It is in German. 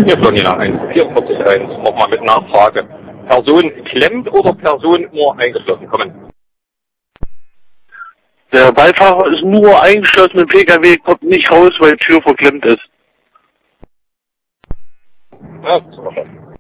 Hier Sonja 144.1, nochmal mit Nachfrage. Person klemmt oder Person nur eingeschlossen? Kommen. Der Beifahrer ist nur eingeschlossen im PKW, kommt nicht raus, weil die Tür verklemmt ist. Ja, das ist wahrscheinlich.